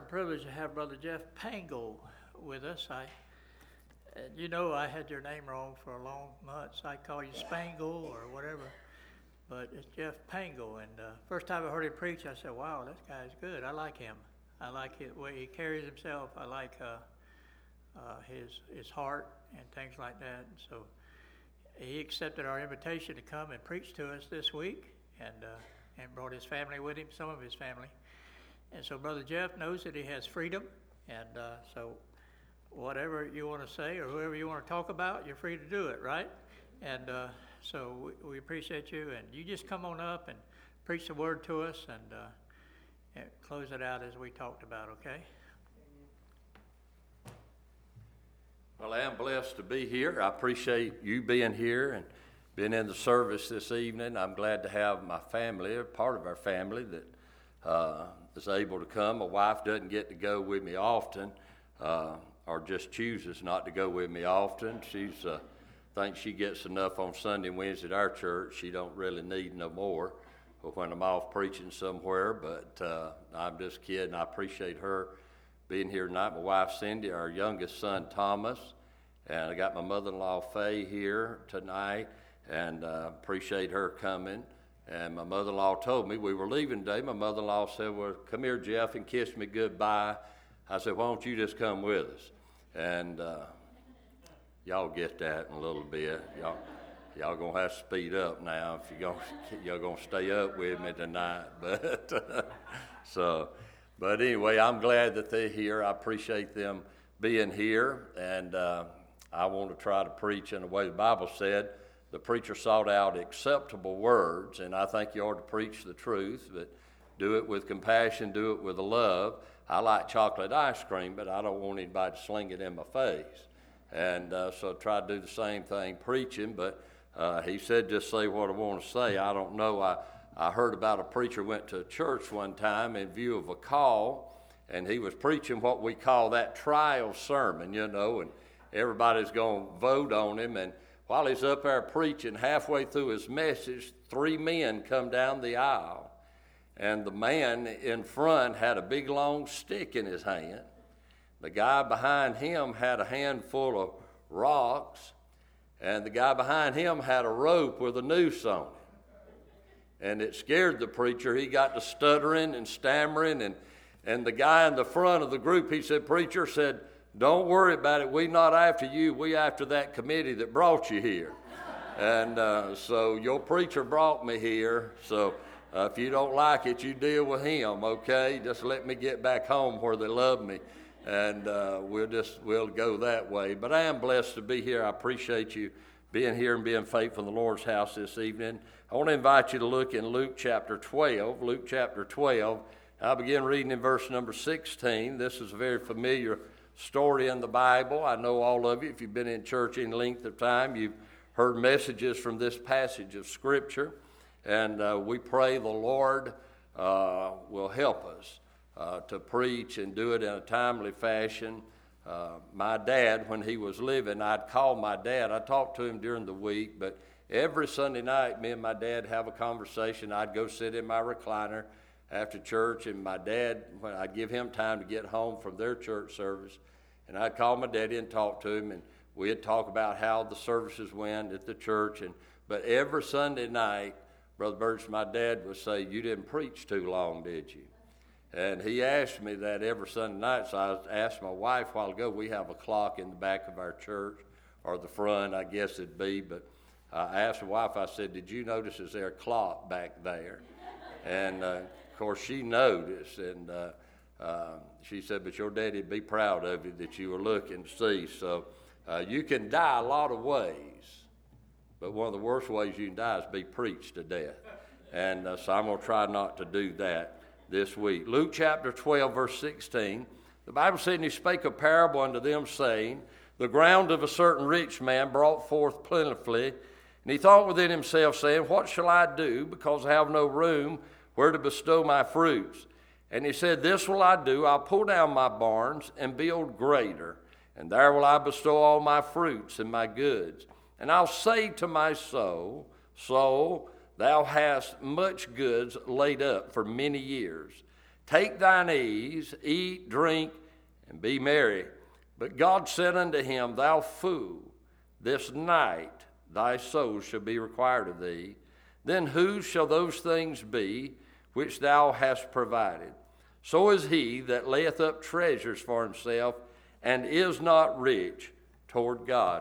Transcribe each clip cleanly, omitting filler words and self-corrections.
and privilege to have Brother Jeff Pangle with us. I had your name wrong for a long months. I call you Spangle or whatever, but it's Jeff Pangle. And first time I heard him preach, I said, "Wow, this guy's good. I like him. I like the way he carries himself. I like his heart and things like that." And so he accepted our invitation to come and preach to us this week, and brought his family with him, some of his family. And so Brother Jeff knows that he has freedom, and so whatever you want to say or whoever you want to talk about, you're free to do it, right? And so we appreciate you, and you just come on up and preach the word to us, and close it out as we talked about, okay? Well, I am blessed to be here. I appreciate you being here and being in the service this evening. I'm glad to have my family, or part of our family, that is able to come. My wife doesn't get to go with me often, or just chooses not to go with me often. She's thinks she gets enough on Sunday and Wednesday at our church. She don't really need no more when I'm off preaching somewhere, but I'm just kidding. I appreciate her being here tonight. My wife Cindy, our youngest son Thomas, and I got my mother-in-law Faye here tonight, and appreciate her coming. And my mother-in-law told me we were leaving today. My mother-in-law said, "Well, come here, Jeff, and kiss me goodbye." I said, "Why don't you just come with us?" And y'all get that in a little bit. Y'all gonna have to speed up now if y'all gonna stay up with me tonight. But anyway, I'm glad that they're here. I appreciate them being here, and I want to try to preach in the way the Bible said. The preacher sought out acceptable words, and I think you ought to preach the truth, but do it with compassion, do it with love. I like chocolate ice cream, but I don't want anybody to sling it in my face. And so try to do the same thing preaching, but he said just say what I want to say. I don't know. I heard about a preacher went to a church one time in view of a call, and he was preaching what we call that trial sermon, and everybody's going to vote on him. And while he's up there preaching, halfway through his message, 3 men come down the aisle, and the man in front had a big long stick in his hand. The guy behind him had a handful of rocks, and the guy behind him had a rope with a noose on it. And it scared the preacher. He got to stuttering and stammering, and the guy in the front of the group, he said, "Preacher," said, "don't worry about it. We not after you. We after that committee that brought you here." And so your preacher brought me here. So if you don't like it, you deal with him, okay? Just let me get back home where they love me. And we'll go that way. But I am blessed to be here. I appreciate you being here and being faithful in the Lord's house this evening. I want to invite you to look in Luke chapter 12. Luke chapter 12. I'll begin reading in verse number 16. This is a very familiar story in the Bible. I know all of you, if you've been in church any length of time, you've heard messages from this passage of Scripture. And we pray the Lord will help us to preach and do it in a timely fashion. My dad, when he was living, I'd call my dad. I talked to him during the week, but every Sunday night, me and my dad have a conversation. I'd go sit in my recliner after church, and my dad, when I'd give him time to get home from their church service, and I'd call my daddy and talk to him, and we'd talk about how the services went at the church. But every Sunday night, Brother Burgess, my dad would say, "You didn't preach too long, did you?" And he asked me that every Sunday night, so I asked my wife a while ago. We have a clock in the back of our church, or the front, I guess it'd be, but I asked my wife, I said, "Did you notice is there a clock back there?" And of course she noticed, and she said, "But your daddy'd be proud of you that you were looking to see." So you can die a lot of ways, but one of the worst ways you can die is be preached to death. And so I'm going to try not to do that this week. Luke chapter 12, verse 16. The Bible said, "And he spake a parable unto them, saying, The ground of a certain rich man brought forth plentifully. And he thought within himself, saying, What shall I do, because I have no room where to bestow my fruits? And he said, This will I do, I'll pull down my barns and build greater, and there will I bestow all my fruits and my goods. And I'll say to my soul, Soul, thou hast much goods laid up for many years. Take thine ease, eat, drink, and be merry. But God said unto him, Thou fool, this night thy soul shall be required of thee. Then whose shall those things be which thou hast provided? So is he that layeth up treasures for himself and is not rich toward God.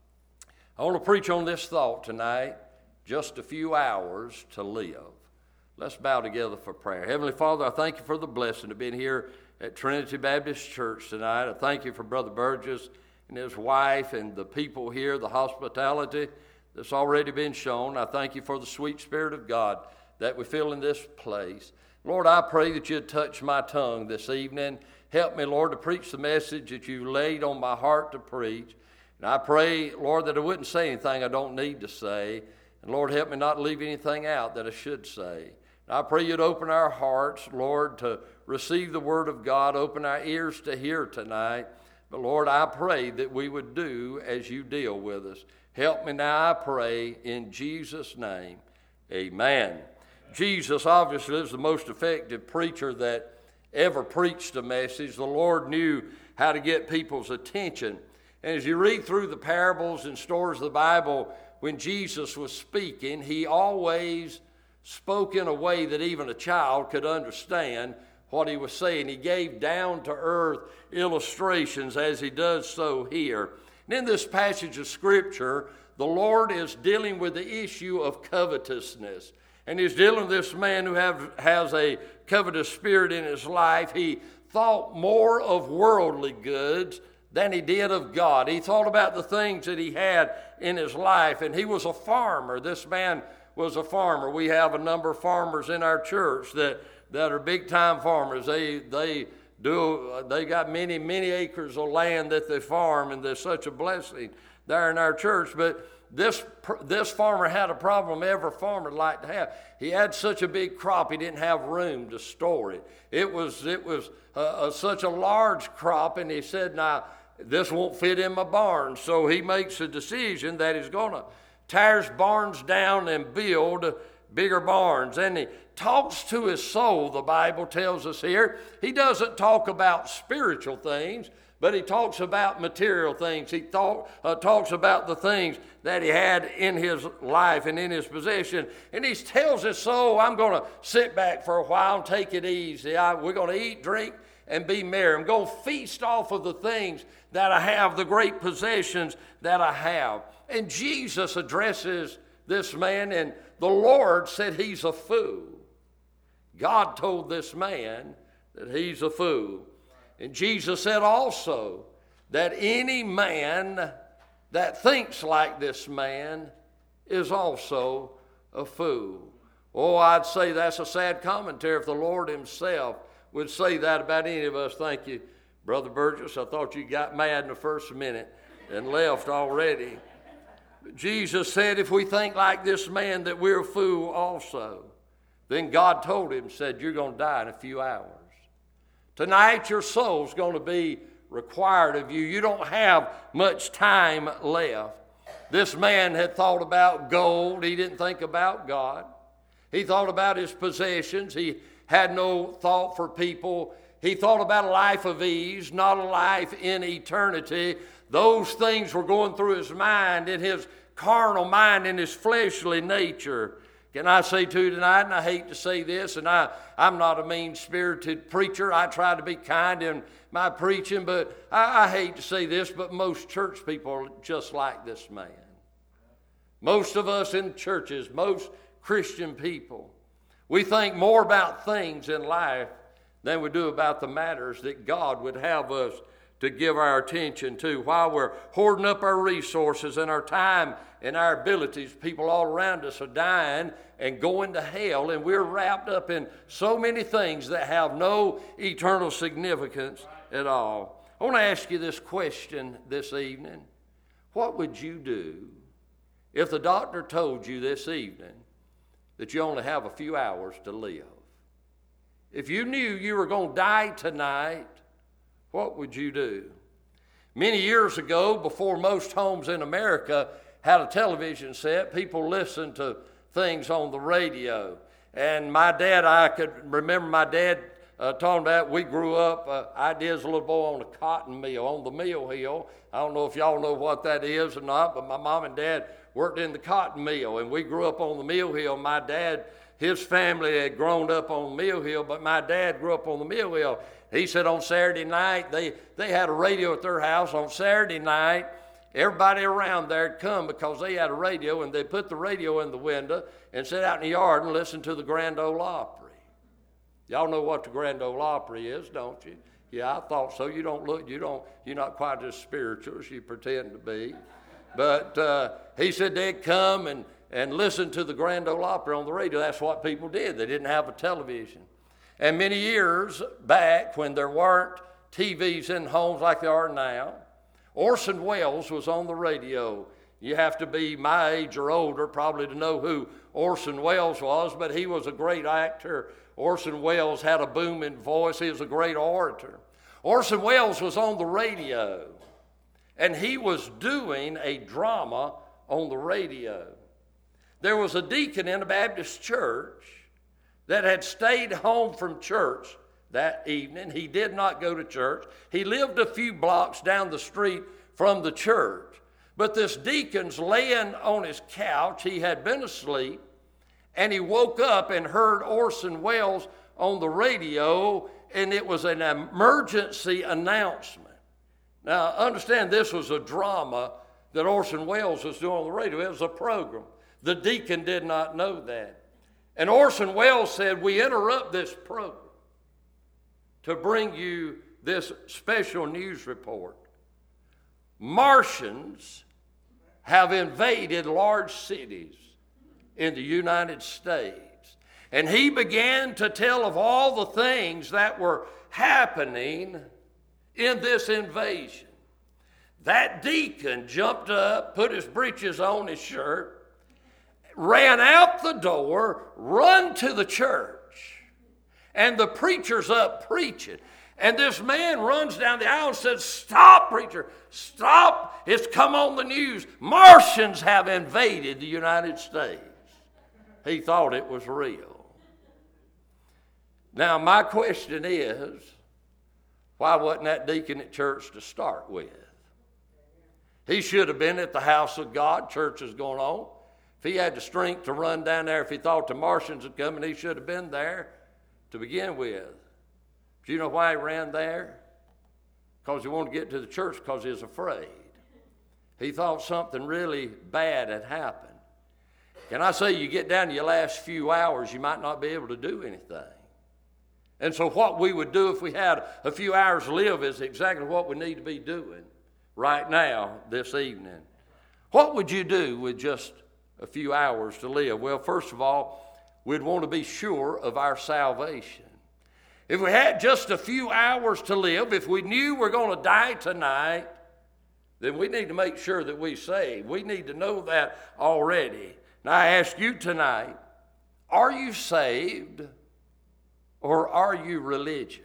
I want to preach on this thought tonight, just a few hours to live. Let's bow together for prayer. Heavenly Father, I thank you for the blessing of being here at Trinity Baptist Church tonight. I thank you for Brother Burgess and his wife and the people here, the hospitality that's already been shown. I thank you for the sweet Spirit of God that we feel in this place. Lord, I pray that you'd touch my tongue this evening. Help me, Lord, to preach the message that you laid on my heart to preach. And I pray, Lord, that I wouldn't say anything I don't need to say. And Lord, help me not leave anything out that I should say. And I pray you'd open our hearts, Lord, to receive the word of God. Open our ears to hear tonight. But Lord, I pray that we would do as you deal with us. Help me now, I pray, in Jesus' name. Amen. Jesus obviously is the most effective preacher that ever preached a message. The Lord knew how to get people's attention. And as you read through the parables and stories of the Bible, when Jesus was speaking, he always spoke in a way that even a child could understand what he was saying. He gave down-to-earth illustrations as he does so here. And in this passage of Scripture, the Lord is dealing with the issue of covetousness. And he's dealing with this man who has a covetous spirit in his life. He thought more of worldly goods than he did of God. He thought about the things that he had in his life. And he was a farmer. This man was a farmer. We have a number of farmers in our church that are big-time farmers. They got many acres of land that they farm, and there's such a blessing there in our church. But this farmer had a problem every farmer would like to have. He had such a big crop, he didn't have room to store it. It was such a large crop, and he said, now, this won't fit in my barn. So he makes a decision that he's going to tear his barns down and build bigger barns. And he talks to his soul, the Bible tells us here. He doesn't talk about spiritual things, but he talks about material things. He talks about the things that he had in his life and in his possession. And he tells his soul, I'm going to sit back for a while and take it easy. We're going to eat, drink, and be merry. I'm going to feast off of the things that I have, the great possessions that I have. And Jesus addresses this man, and the Lord said he's a fool. God told this man that he's a fool. And Jesus said also that any man that thinks like this man is also a fool. Oh, I'd say that's a sad commentary if the Lord himself would say that about any of us. Thank you, Brother Burgess. I thought you got mad in the first minute and left already. But Jesus said if we think like this man that we're a fool also. Then God told him, said, you're going to die in a few hours. Tonight your soul's going to be required of you. You don't have much time left. This man had thought about gold. He didn't think about God. He thought about his possessions. He had no thought for people. He thought about a life of ease, not a life in eternity. Those things were going through his mind, in his carnal mind, in his fleshly nature. Can I say to you tonight, and I hate to say this, and I'm not a mean-spirited preacher. I try to be kind in my preaching, but I hate to say this, but most church people are just like this man. Most of us in churches, most Christian people, we think more about things in life than we do about the matters that God would have us to give our attention to. While we're hoarding up our resources and our time and our abilities, people all around us are dying and going to hell, and we're wrapped up in so many things that have no eternal significance at all. I want to ask you this question this evening. What would you do if the doctor told you this evening that you only have a few hours to live? If you knew you were going to die tonight, what would you do? Many years ago, before most homes in America had a television set, people listened to things on the radio. And I could remember my dad talking about we grew up, I did as a little boy on a cotton mill, on the mill hill. I don't know if y'all know what that is or not, but my mom and dad worked in the cotton mill, and we grew up on the mill hill. My dad, his family had grown up on the mill hill, but my dad grew up on the mill hill. He said on Saturday night, they had a radio at their house. On Saturday night, everybody around there would come because they had a radio, and they put the radio in the window and sit out in the yard and listen to the Grand Ole Opry. Y'all know what the Grand Ole Opry is, don't you? Yeah, I thought so. You're not quite as spiritual as you pretend to be. But he said they'd come and listen to the Grand Ole Opry on the radio. That's what people did. They didn't have a television. And many years back, when there weren't TVs in homes like there are now, Orson Welles was on the radio. You have to be my age or older probably to know who Orson Welles was, but he was a great actor. Orson Welles had a booming voice. He was a great orator. Orson Welles was on the radio, and he was doing a drama on the radio. There was a deacon in a Baptist church that had stayed home from church that evening. He did not go to church. He lived a few blocks down the street from the church. But this deacon's laying on his couch. He had been asleep, and he woke up and heard Orson Welles on the radio, and it was an emergency announcement. Now, understand this was a drama that Orson Welles was doing on the radio. It was a program. The deacon did not know that. And Orson Welles said, we interrupt this program to bring you this special news report. Martians have invaded large cities in the United States. And he began to tell of all the things that were happening in this invasion. That deacon jumped up, put his breeches on his shirt, ran out the door, run to the church, and the preacher's up preaching. And this man runs down the aisle and says, "Stop, preacher, stop. It's come on the news. Martians have invaded the United States." He thought it was real. Now, my question is, why wasn't that deacon at church to start with? He should have been at the house of God. Church is going on. If he had the strength to run down there, if he thought the Martians had come, and he should have been there to begin with. Do you know why he ran there? Because he wanted to get to the church because he was afraid. He thought something really bad had happened. Can I say, you get down to your last few hours, you might not be able to do anything. And so what we would do if we had a few hours to live is exactly what we need to be doing right now, this evening. What would you do with just a few hours to live? Well, first of all, we'd want to be sure of our salvation. If we had just a few hours to live, if we knew we're going to die tonight, then we need to make sure that we're saved. We need to know that already. Now, I ask you tonight, are you saved or are you religious?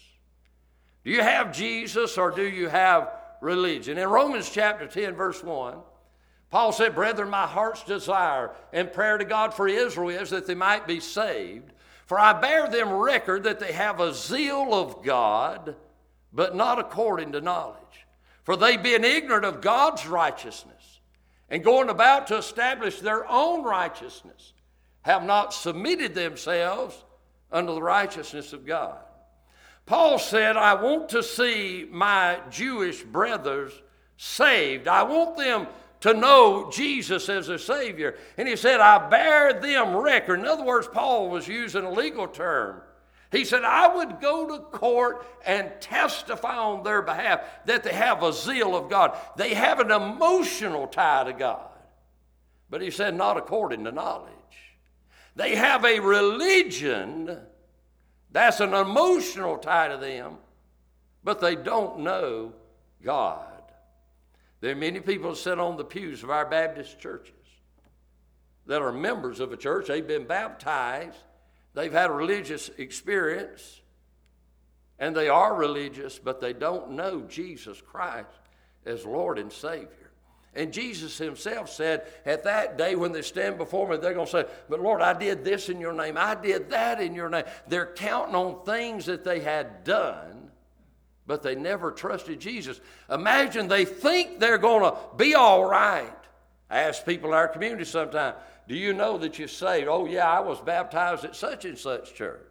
Do you have Jesus or do you have religion? In Romans chapter 10, verse 1, Paul said, "Brethren, my heart's desire and prayer to God for Israel is that they might be saved. For I bear them record that they have a zeal of God, but not according to knowledge. For they being ignorant of God's righteousness, and going about to establish their own righteousness, have not submitted themselves unto the righteousness of God." Paul said, I want to see my Jewish brothers saved. I want them to know Jesus as their Savior. And he said, I bear them record. In other words, Paul was using a legal term. He said, I would go to court and testify on their behalf that they have a zeal of God. They have an emotional tie to God. But he said, not according to knowledge. They have a religion that's an emotional tie to them, but they don't know God. There are many people that sit on the pews of our Baptist churches that are members of a church. They've been baptized. They've had a religious experience, and they are religious, but they don't know Jesus Christ as Lord and Savior. And Jesus himself said, at that day when they stand before me, they're going to say, but Lord, I did this in your name. I did that in your name. They're counting on things that they had done, but they never trusted Jesus. Imagine they think they're going to be all right. I ask people in our community sometimes, do you know that you're saved? Oh, yeah, I was baptized at such and such church.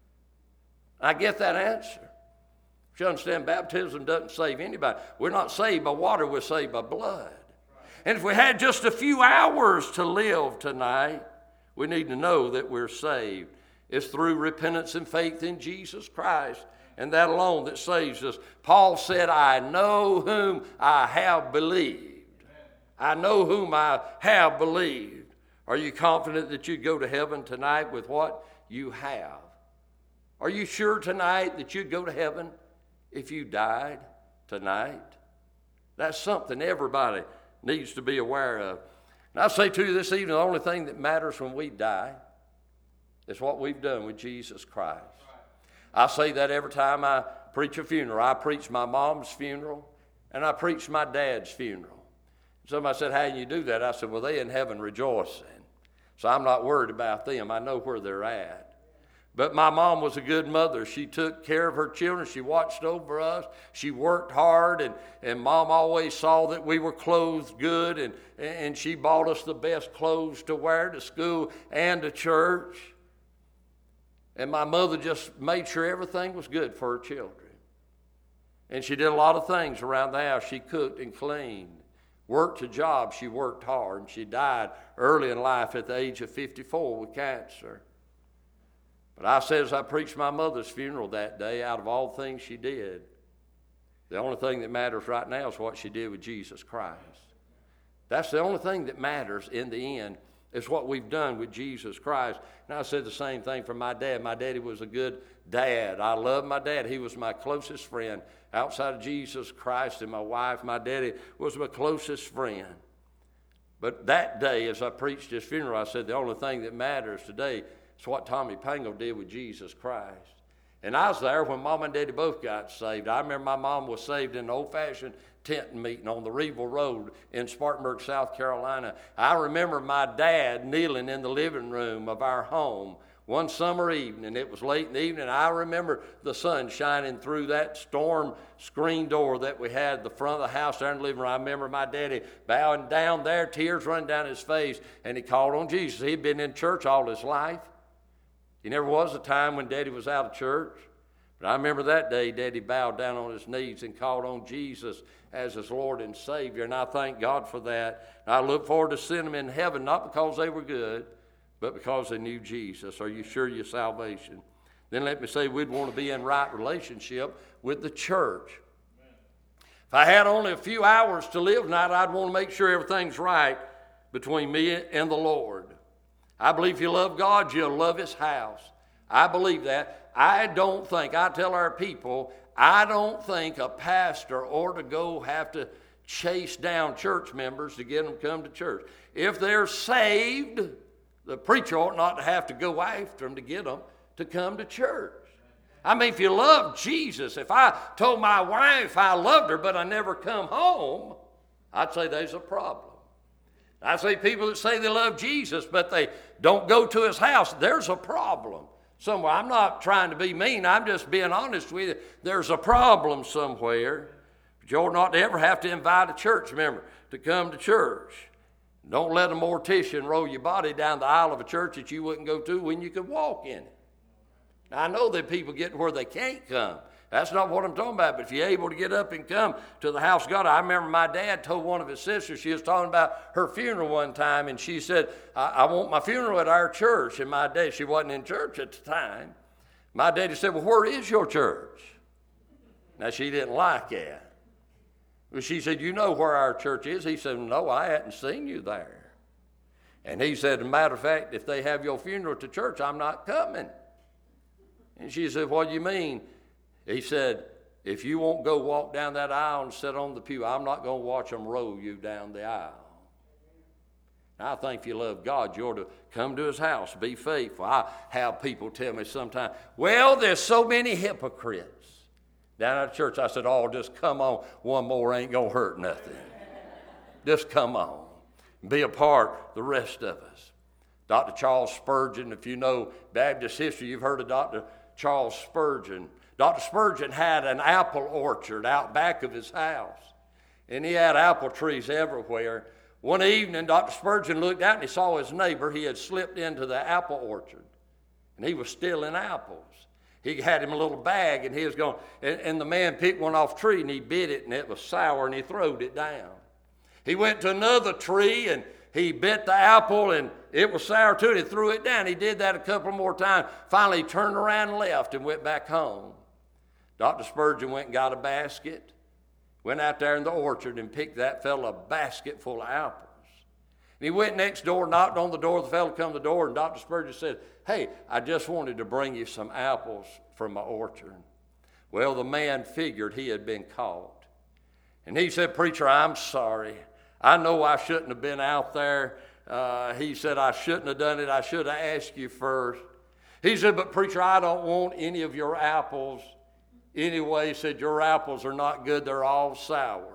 I get that answer. You understand, baptism doesn't save anybody. We're not saved by water, we're saved by blood. And if we had just a few hours to live tonight, we need to know that we're saved. It's through repentance and faith in Jesus Christ, and that alone that saves us. Paul said, I know whom I have believed. I know whom I have believed. Are you confident that you'd go to heaven tonight with what you have? Are you sure tonight that you'd go to heaven if you died tonight? That's something everybody needs to be aware of. And I say to you this evening, the only thing that matters when we die is what we've done with Jesus Christ. I say that every time I preach a funeral. I preach my mom's funeral, and I preach my dad's funeral. Somebody said, how do you do that? I said, well, they're in heaven rejoicing. So I'm not worried about them. I know where they're at. But my mom was a good mother. She took care of her children. She watched over us. She worked hard, and Mom always saw that we were clothed good, and she bought us the best clothes to wear to school and to church. And my mother just made sure everything was good for her children. And she did a lot of things around the house. She cooked and cleaned, worked a job. She worked hard, and she died early in life at the age of 54 with cancer. But I said as I preached my mother's funeral that day, out of all things she did, the only thing that matters right now is what she did with Jesus Christ. That's the only thing that matters in the end, is what we've done with Jesus Christ. And I said the same thing for my dad. My daddy was a good dad. I loved my dad. He was my closest friend. Outside of Jesus Christ and my wife, my daddy was my closest friend. But that day, as I preached his funeral, I said the only thing that matters today is what Tommy Pango did with Jesus Christ. And I was there when Mom and Daddy both got saved. I remember my mom was saved in an old-fashioned tent meeting on the Reeville Road in Spartanburg, South Carolina. I remember my dad kneeling in the living room of our home one summer evening. It was late in the evening. I remember the sun shining through that storm screen door that we had at the front of the house there in the living room. I remember my daddy bowing down there, tears running down his face, and he called on Jesus. He'd been in church all his life. He never was a time when Daddy was out of church. But I remember that day, Daddy bowed down on his knees and called on Jesus as his Lord and Savior. And I thank God for that. And I look forward to seeing them in heaven, not because they were good, but because they knew Jesus. Are you sure of your salvation? Then let me say we'd want to be in right relationship with the church. If I had only a few hours to live tonight, I'd want to make sure everything's right between me and the Lord. I believe if you love God, you'll love his house. I believe that. I tell our people, I don't think a pastor ought to go have to chase down church members to get them to come to church. If they're saved, the preacher ought not to have to go after them to get them to come to church. I mean, if you love Jesus, if I told my wife I loved her but I never come home, I'd say there's a problem. I say people that say they love Jesus, but they don't go to his house, there's a problem somewhere. I'm not trying to be mean. I'm just being honest with you. There's a problem somewhere. But you ought not to ever have to invite a church member to come to church. Don't let a mortician roll your body down the aisle of a church that you wouldn't go to when you could walk in it. Now, I know that people get where they can't come. That's not what I'm talking about. But if you're able to get up and come to the house of God, I remember my dad told one of his sisters, she was talking about her funeral one time, and she said, I want my funeral at our church. And my dad, she wasn't in church at the time. My daddy said, well, where is your church? Now, she didn't like that. Well, she said, you know where our church is? He said, no, I hadn't seen you there. And he said, as a matter of fact, if they have your funeral to church, I'm not coming. And she said, what do you mean? He said, if you won't go walk down that aisle and sit on the pew, I'm not going to watch them roll you down the aisle. Now, I think if you love God, you ought to come to his house, be faithful. I have people tell me sometimes, well, there's so many hypocrites down at church. I said, oh, just come on, one more ain't going to hurt nothing. just come on and be a part, the rest of us. Dr. Charles Spurgeon, if you know Baptist history, you've heard of Dr. Charles Spurgeon. Dr. Spurgeon had an apple orchard out back of his house, and he had apple trees everywhere. One evening, Dr. Spurgeon looked out and he saw his neighbor. He had slipped into the apple orchard, and he was stealing apples. He had him a little bag, and he was going, and the man picked one off a tree, and he bit it, and it was sour, and he throwed it down. He went to another tree, and he bit the apple, and it was sour too, and he threw it down. He did that a couple more times. Finally, he turned around and left and went back home. Dr. Spurgeon went and got a basket, went out there in the orchard and picked that fellow a basket full of apples. And he went next door, knocked on the door. The fellow come to the door, and Dr. Spurgeon said, "Hey, I just wanted to bring you some apples from my orchard." Well, the man figured he had been caught. And he said, "Preacher, I'm sorry. I know I shouldn't have been out there." He said, "I shouldn't have done it. I should have asked you first." He said, "But preacher, I don't want any of your apples. Anyway," he said, "your apples are not good. They're all sour."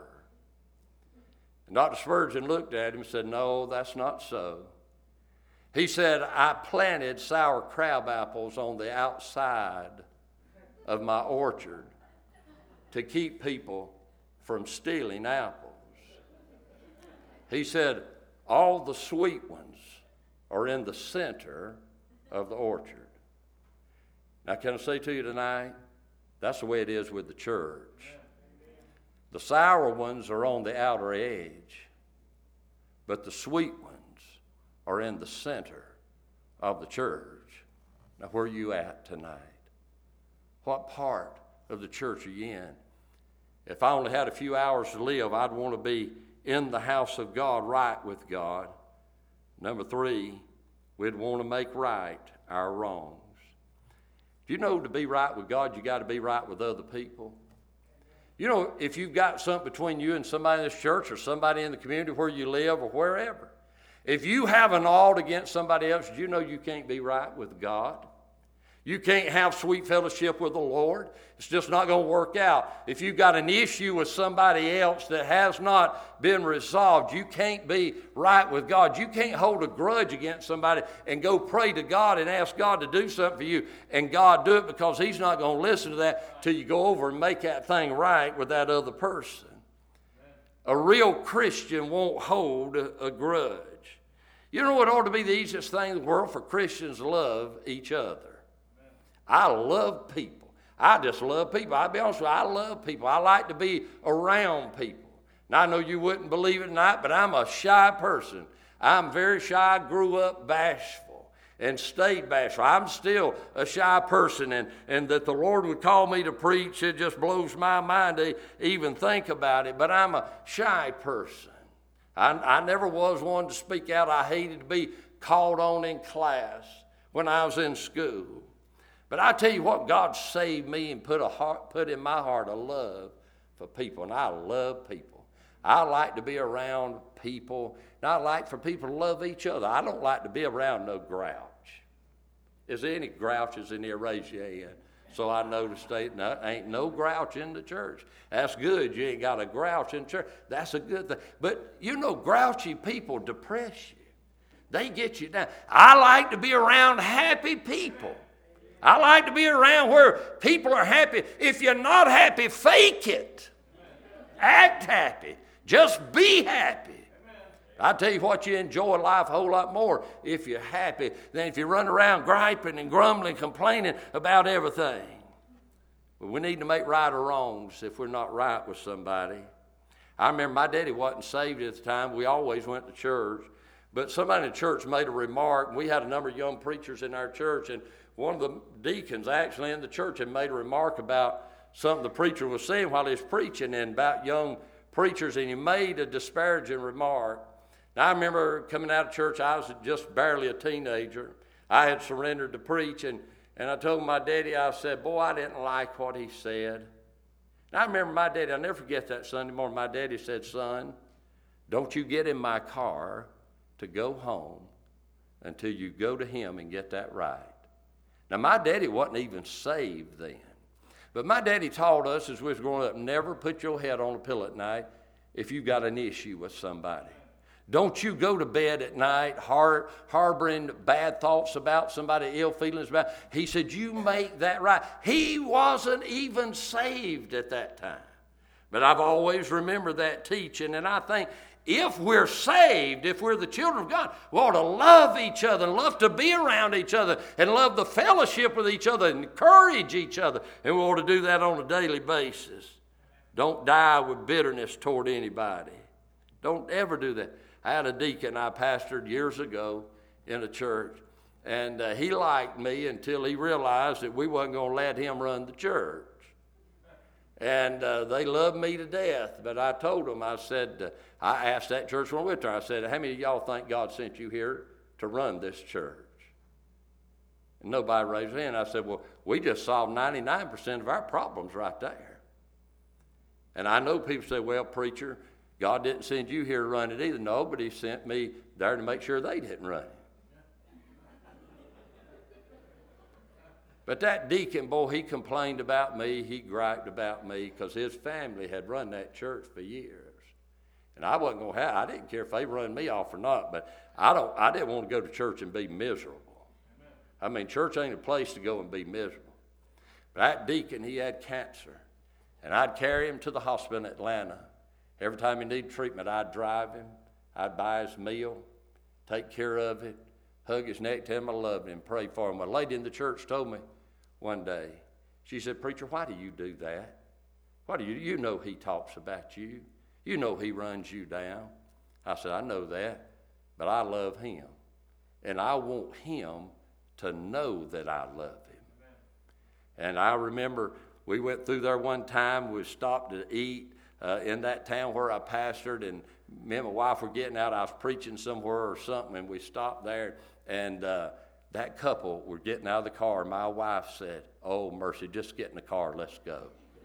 And Dr. Spurgeon looked at him and said, "No, that's not so." He said, "I planted sour crab apples on the outside of my orchard to keep people from stealing apples." He said, "All the sweet ones are in the center of the orchard." Now, can I say to you tonight, that's the way it is with the church. The sour ones are on the outer edge, but the sweet ones are in the center of the church. Now, where are you at tonight? What part of the church are you in? If I only had a few hours to live, I'd want to be in the house of God, right with God. Number 3, we'd want to make right our wrongs. Do you know to be right with God, you got to be right with other people? You know, if you've got something between you and somebody in this church or somebody in the community where you live or wherever, if you have an ought against somebody else, do you know you can't be right with God? You can't have sweet fellowship with the Lord. It's just not going to work out. If you've got an issue with somebody else that has not been resolved, you can't be right with God. You can't hold a grudge against somebody and go pray to God and ask God to do something for you, and God do it, because He's not going to listen to that till you go over and make that thing right with that other person. A real Christian won't hold a grudge. You know what ought to be the easiest thing in the world? For Christians to love each other. I love people. I just love people. I'll be honest with you, I love people. I like to be around people. Now, I know you wouldn't believe it or not, but I'm a shy person. I'm very shy. I grew up bashful and stayed bashful. I'm still a shy person, and that the Lord would call me to preach, it just blows my mind to even think about it. But I'm a shy person. I never was one to speak out. I hated to be called on in class when I was in school. But I tell you what, God saved me and put in my heart a love for people, and I love people. I like to be around people, and I like for people to love each other. I don't like to be around no grouch. Is there any grouches in here? Raise your hand. So I know to state, no, ain't no grouch in the church. That's good. You ain't got a grouch in church. That's a good thing. But you know, grouchy people depress you. They get you down. I like to be around happy people. I like to be around where people are happy. If you're not happy, fake it. Act happy. Just be happy. I tell you what, you enjoy life a whole lot more if you're happy than if you run around griping and grumbling, complaining about everything. But we need to make right or wrongs if we're not right with somebody. I remember my daddy wasn't saved at the time. We always went to church. But somebody in the church made a remark, and we had a number of young preachers in our church, and one of the deacons actually in the church had made a remark about something the preacher was saying while he was preaching and about young preachers, and he made a disparaging remark. Now, I remember coming out of church, I was just barely a teenager. I had surrendered to preach, and I told my daddy, I said, boy, I didn't like what he said. And I remember my daddy, I'll never forget that Sunday morning, my daddy said, son, don't you get in my car to go home until you go to him and get that right. Now, my daddy wasn't even saved then. But my daddy taught us as we was growing up, never put your head on a pillow at night if you've got an issue with somebody. Don't you go to bed at night harboring bad thoughts about somebody, ill feelings about. He said, you make that right. He wasn't even saved at that time. But I've always remembered that teaching, and I think if we're saved, if we're the children of God, we ought to love each other and love to be around each other and love the fellowship with each other and encourage each other. And we ought to do that on a daily basis. Don't die with bitterness toward anybody. Don't ever do that. I had a deacon I pastored years ago in a church, and he liked me until he realized that we wasn't going to let him run the church. And they loved me to death, but I told them, I said, I asked that church when I went there, I said, how many of y'all think God sent you here to run this church? And nobody raised their hand. I said, well, we just solved 99% of our problems right there. And I know people say, well, preacher, God didn't send you here to run it either. No, but he sent me there to make sure they didn't run it. But that deacon, boy, he complained about me. He griped about me because his family had run that church for years. And I wasn't going to have, I didn't care if they run me off or not, but I didn't want to go to church and be miserable. I mean, church ain't a place to go and be miserable. But that deacon, he had cancer. And I'd carry him to the hospital in Atlanta. Every time he needed treatment, I'd drive him. I'd buy his meal, take care of it, hug his neck, tell him I loved him, pray for him. A lady in the church told me one day, she said, preacher, why do you do that? Why do you know he talks about you. You know he runs you down. I said, I know that, but I love him. And I want him to know that I love him. And I remember we went through there one time. We stopped to eat in that town where I pastored, and me and my wife were getting out. I was preaching somewhere or something, and we stopped there, and that couple were getting out of the car. My wife said, oh, mercy, just get in the car, let's go.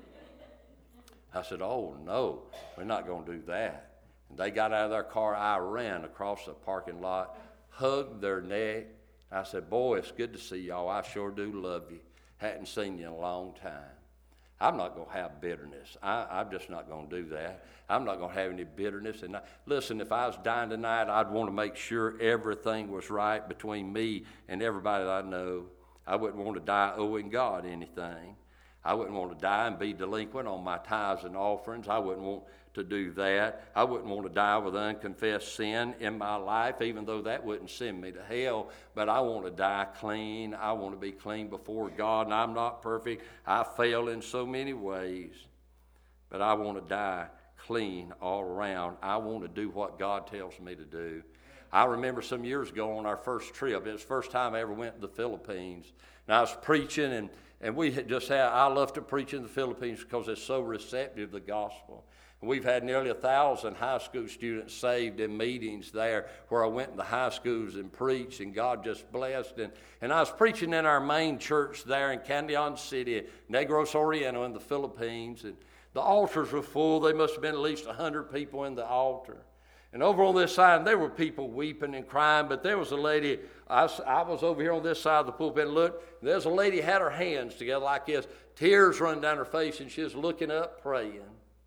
I said, oh, no, we're not going to do that. And they got out of their car. I ran across the parking lot, hugged their neck. I said, boy, it's good to see y'all. I sure do love you. Hadn't seen you in a long time. I'm not going to have bitterness. I'm just not going to do that. I'm not going to have any bitterness. And listen, if I was dying tonight, I'd want to make sure everything was right between me and everybody that I know. I wouldn't want to die owing God anything. I wouldn't want to die and be delinquent on my tithes and offerings. I wouldn't want to do that. I wouldn't want to die with unconfessed sin in my life, even though that wouldn't send me to hell. But I want to die clean. I want to be clean before God, and I'm not perfect. I fail in so many ways. But I want to die clean all around. I want to do what God tells me to do. I remember some years ago on our first trip, it was the first time I ever went to the Philippines, and I was preaching, and we had just had, I love to preach in the Philippines because it's so receptive to the gospel. And we've had nearly 1,000 high school students saved in meetings there where I went to the high schools and preached, and God just blessed. And I was preaching in our main church there in Cagayan City, Negros Oriental in the Philippines, and the altars were full. There must have been at least 100 people in the altar. And over on this side, there were people weeping and crying, but there was a lady, I was over here on this side of the pulpit and looked, there's a lady had her hands together like this, tears running down her face, and she was looking up praying.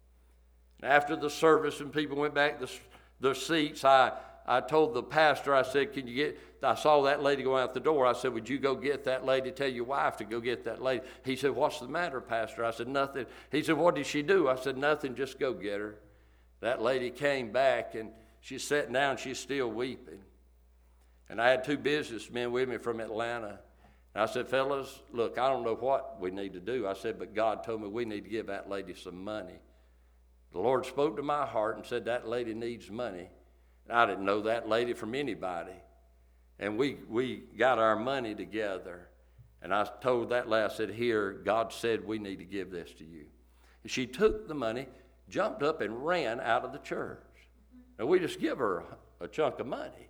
After the service and people went back to their seats, I told the pastor, I said, I saw that lady go out the door. I said, would you go get that lady, tell your wife to go get that lady? He said, what's the matter, Pastor? I said, nothing. He said, what did she do? I said, nothing, just go get her. That lady came back, and she's sitting down, she's still weeping. And I had 2 businessmen with me from Atlanta. And I said, fellas, look, I don't know what we need to do. I said, but God told me we need to give that lady some money. The Lord spoke to my heart and said, that lady needs money. And I didn't know that lady from anybody. And we got our money together. And I told that lady, I said, here, God said we need to give this to you. And she took the money, jumped up and ran out of the church. And we just give her a chunk of money.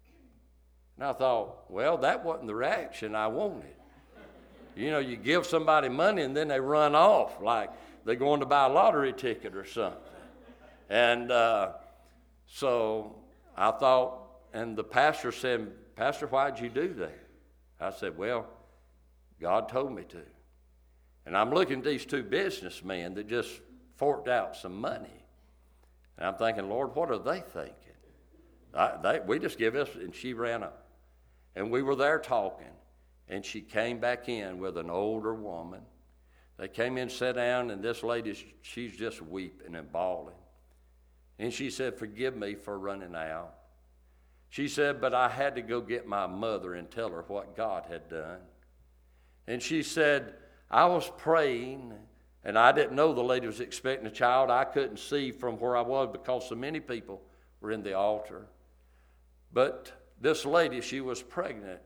And I thought, well, that wasn't the reaction I wanted. You know, you give somebody money and then they run off like they're going to buy a lottery ticket or something. And so I thought, and the pastor said, Pastor, why'd you do that? I said, well, God told me to. And I'm looking at these 2 businessmen that just forked out some money. And I'm thinking, Lord, what are they thinking? We just give us, and she ran up. And we were there talking, and she came back in with an older woman. They came in, sat down, and this lady, she's just weeping and bawling. And she said, forgive me for running out. She said, but I had to go get my mother and tell her what God had done. And she said, I was praying, and I didn't know the lady was expecting a child. I couldn't see from where I was because so many people were in the altar. But this lady, she was pregnant,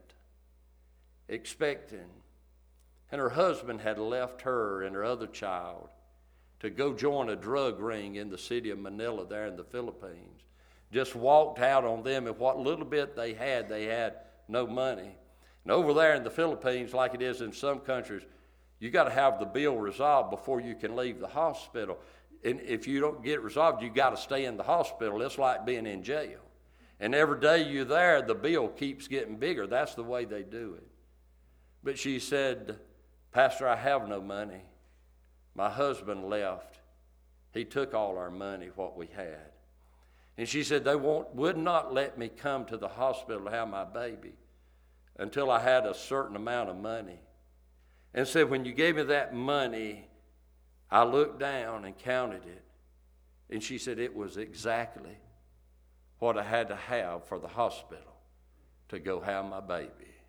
expecting. And her husband had left her and her other child to go join a drug ring in the city of Manila there in the Philippines. Just walked out on them, and what little bit they had no money. And over there in the Philippines, like it is in some countries, you got to have the bill resolved before you can leave the hospital. And if you don't get it resolved, you got to stay in the hospital. It's like being in jail. And every day you're there, the bill keeps getting bigger. That's the way they do it. But she said, Pastor, I have no money. My husband left. He took all our money, what we had. And she said, they would not let me come to the hospital to have my baby until I had a certain amount of money. And said, when you gave me that money, I looked down and counted it. And she said, it was exactly what I had to have for the hospital to go have my baby.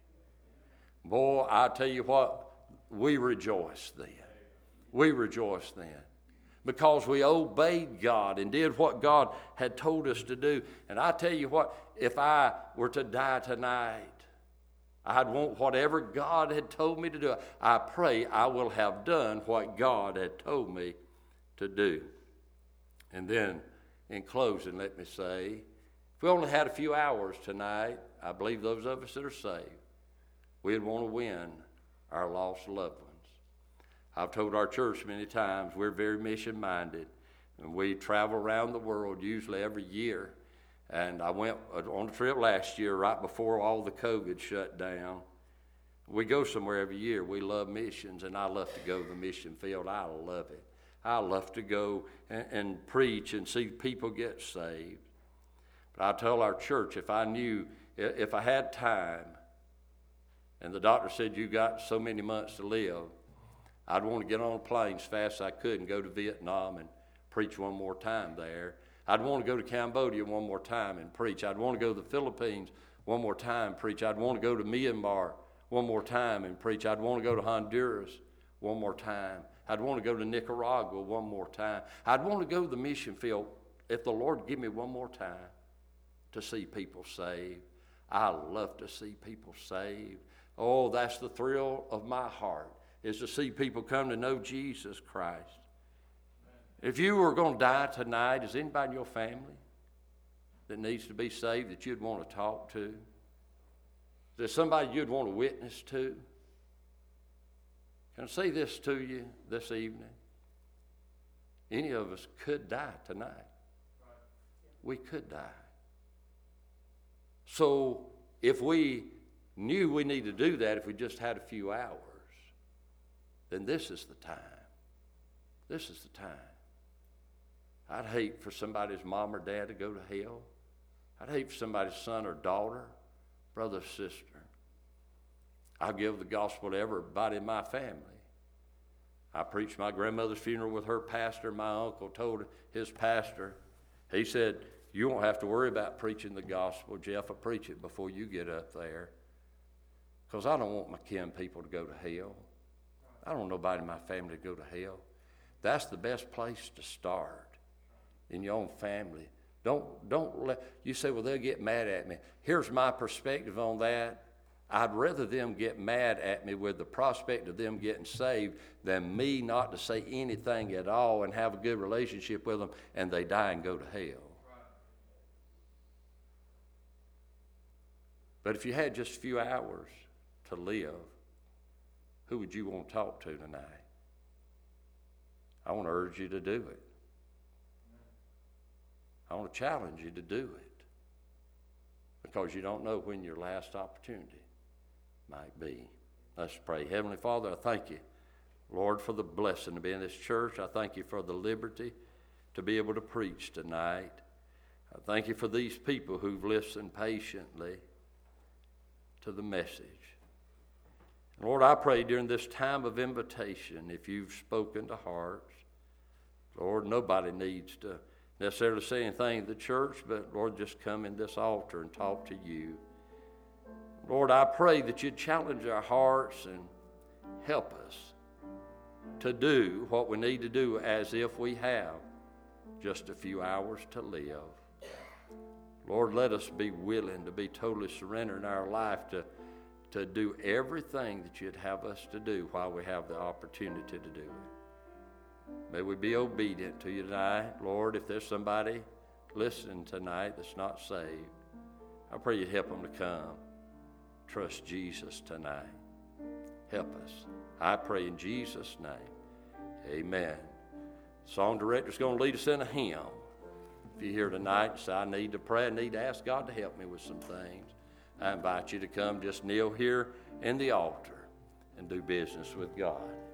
Boy, I tell you what, we rejoiced then. We rejoiced then. Because we obeyed God and did what God had told us to do. And I tell you what, if I were to die tonight, I'd want whatever God had told me to do. I pray I will have done what God had told me to do. And then, in closing, let me say, if we only had a few hours tonight, I believe those of us that are saved, we'd want to win our lost loved ones. I've told our church many times we're very mission-minded, and we travel around the world usually every year. And I went on a trip last year right before all the COVID shut down. We go somewhere every year. We love missions, and I love to go to the mission field. I love it. I love to go and preach and see people get saved. But I tell our church, if I had time, and the doctor said you got so many months to live, I'd want to get on a plane as fast as I could and go to Vietnam and preach one more time there. I'd want to go to Cambodia one more time and preach. I'd want to go to the Philippines one more time and preach. I'd want to go to Myanmar one more time and preach. I'd want to go to Honduras one more time. I'd want to go to Nicaragua one more time. I'd want to go to the mission field if the Lord give me one more time to see people saved. I love to see people saved. Oh, that's the thrill of my heart, is to see people come to know Jesus Christ. If you were going to die tonight, is anybody in your family that needs to be saved that you'd want to talk to? Is there somebody you'd want to witness to? Can I say this to you this evening? Any of us could die tonight. We could die. So if we knew we needed to do that, if we just had a few hours, then this is the time. This is the time. I'd hate for somebody's mom or dad to go to hell. I'd hate for somebody's son or daughter, brother or sister. I give the gospel to everybody in my family. I preached my grandmother's funeral with her pastor. My uncle told his pastor, he said, you won't have to worry about preaching the gospel, Jeff. I'll preach it before you get up there. Because I don't want my kin people to go to hell. I don't want nobody in my family to go to hell. That's the best place to start, in your own family. Don't let, you say, well, they'll get mad at me. Here's my perspective on that. I'd rather them get mad at me with the prospect of them getting saved than me not to say anything at all and have a good relationship with them and they die and go to hell. But if you had just a few hours to live, who would you want to talk to tonight? I want to urge you to do it. I want to challenge you to do it, because you don't know when your last opportunity might be. Let's pray. Heavenly Father, I thank you, Lord, for the blessing to be in this church. I thank you for the liberty to be able to preach tonight. I thank you for these people who've listened patiently to the message. Lord, I pray during this time of invitation, if you've spoken to hearts, Lord, nobody needs to necessarily say anything to the church, but Lord, just come in this altar and talk to you. Lord, I pray that you'd challenge our hearts and help us to do what we need to do as if we have just a few hours to live. Lord, let us be willing to be totally surrendered in our life to do everything that you'd have us to do while we have the opportunity to do it. May we be obedient to you tonight. Lord, if there's somebody listening tonight that's not saved, I pray you help them to come. Trust Jesus tonight. Help us. I pray in Jesus' name. Amen. The song director's going to lead us in a hymn. If you're here tonight and say, I need to pray, I need to ask God to help me with some things, I invite you to come just kneel here in the altar and do business with God.